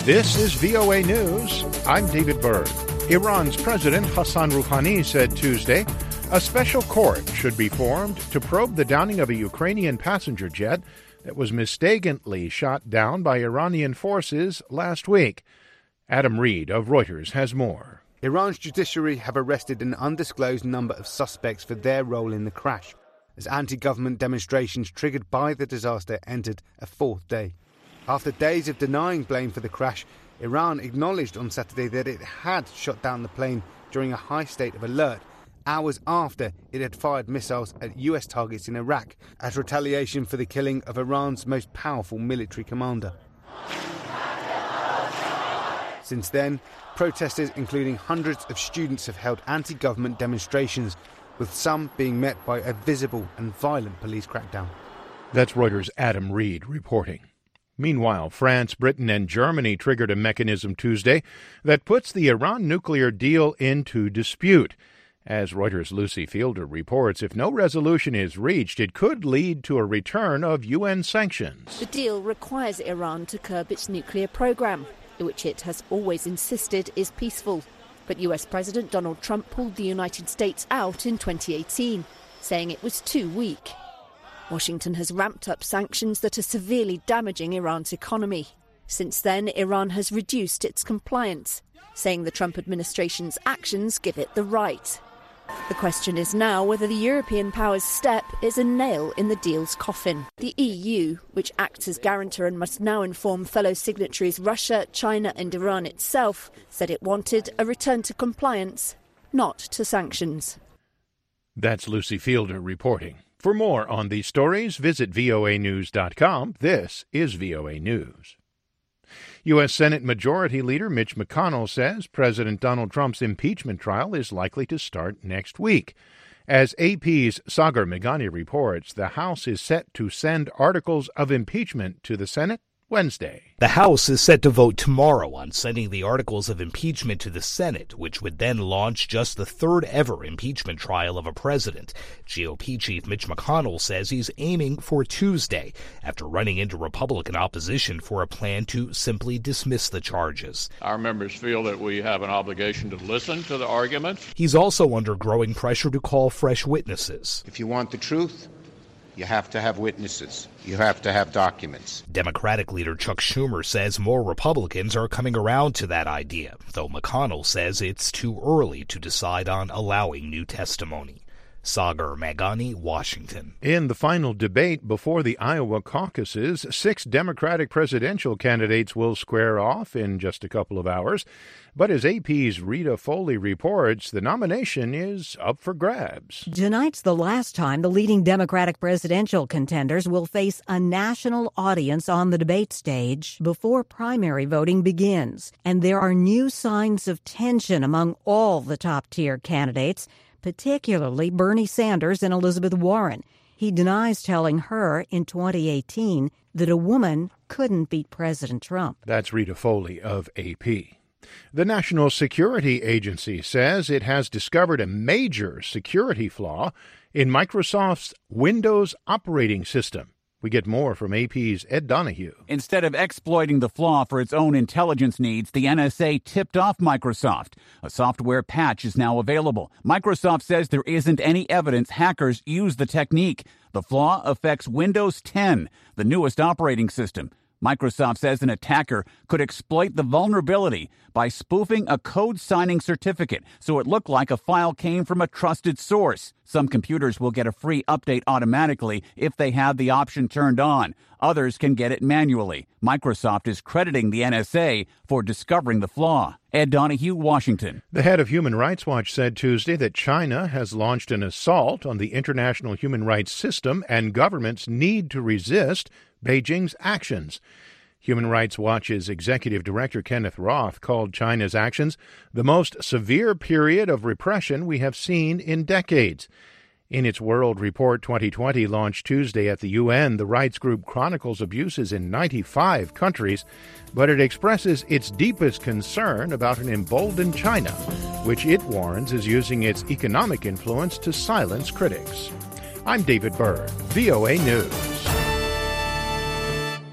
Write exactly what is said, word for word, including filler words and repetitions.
This is V O A News. I'm David Byrd. Iran's President Hassan Rouhani said Tuesday a special court should be formed to probe the downing of a Ukrainian passenger jet that was mistakenly shot down by Iranian forces last week. Adam Reed of Reuters has more. Iran's judiciary have arrested an undisclosed number of suspects for their role in the crash, as anti-government demonstrations triggered by the disaster entered a fourth day. After days of denying blame for the crash, Iran acknowledged on Saturday that it had shot down the plane during a high state of alert, hours after it had fired missiles at U S targets in Iraq as retaliation for the killing of Iran's most powerful military commander. Since then, protesters, including hundreds of students, have held anti-government demonstrations, with some being met by a visible and violent police crackdown. That's Reuters' Adam Reed reporting. Meanwhile, France, Britain, and Germany triggered a mechanism Tuesday that puts the Iran nuclear deal into dispute. As Reuters' Lucy Fielder reports, if no resolution is reached, it could lead to a return of U N sanctions. The deal requires Iran to curb its nuclear program, which it has always insisted is peaceful. But U S President Donald Trump pulled the United States out in twenty eighteen, saying it was too weak. Washington has ramped up sanctions that are severely damaging Iran's economy. Since then, Iran has reduced its compliance, saying the Trump administration's actions give it the right. The question is now whether the European powers' step is a nail in the deal's coffin. The E U, which acts as guarantor and must now inform fellow signatories Russia, China and Iran itself, said it wanted a return to compliance, not to sanctions. That's Lucy Fielder reporting. For more on these stories, visit V O A news dot com. This is V O A News. U S. Senate Majority Leader Mitch McConnell says President Donald Trump's impeachment trial is likely to start next week. As A P's Sagar Meghani reports, the House is set to send articles of impeachment to the Senate Wednesday. The House is set to vote tomorrow on sending the articles of impeachment to the Senate, which would then launch just the third ever impeachment trial of a president. G O P Chief Mitch McConnell says he's aiming for Tuesday after running into Republican opposition for a plan to simply dismiss the charges. Our members feel that we have an obligation to listen to the arguments. He's also under growing pressure to call fresh witnesses. If you want the truth, you have to have witnesses. You have to have documents. Democratic leader Chuck Schumer says more Republicans are coming around to that idea, though McConnell says it's too early to decide on allowing new testimony. Sagar Meghani, Washington. In the final debate before the Iowa caucuses, six Democratic presidential candidates will square off in just a couple of hours. But as A P's Rita Foley reports, the nomination is up for grabs. Tonight's the last time the leading Democratic presidential contenders will face a national audience on the debate stage before primary voting begins. And there are new signs of tension among all the top-tier candidates, particularly Bernie Sanders and Elizabeth Warren. He denies telling her in twenty eighteen that a woman couldn't beat President Trump. That's Rita Foley of A P. The National Security Agency says it has discovered a major security flaw in Microsoft's Windows operating system. We get more from A P's Ed Donahue. Instead of exploiting the flaw for its own intelligence needs, the N S A tipped off Microsoft. A software patch is now available. Microsoft says there isn't any evidence hackers use the technique. The flaw affects Windows ten, the newest operating system. Microsoft says an attacker could exploit the vulnerability by spoofing a code signing certificate so it looked like a file came from a trusted source. Some computers will get a free update automatically if they have the option turned on. Others can get it manually. Microsoft is crediting the N S A for discovering the flaw. Ed Donahue, Washington. The head of Human Rights Watch said Tuesday that China has launched an assault on the international human rights system and governments need to resist Beijing's actions. Human Rights Watch's executive director Kenneth Roth called China's actions the most severe period of repression we have seen in decades. In its World Report twenty twenty launched Tuesday at the U N, the rights group chronicles abuses in ninety-five countries, but it expresses its deepest concern about an emboldened China, which it warns is using its economic influence to silence critics. I'm David Byrd, V O A News.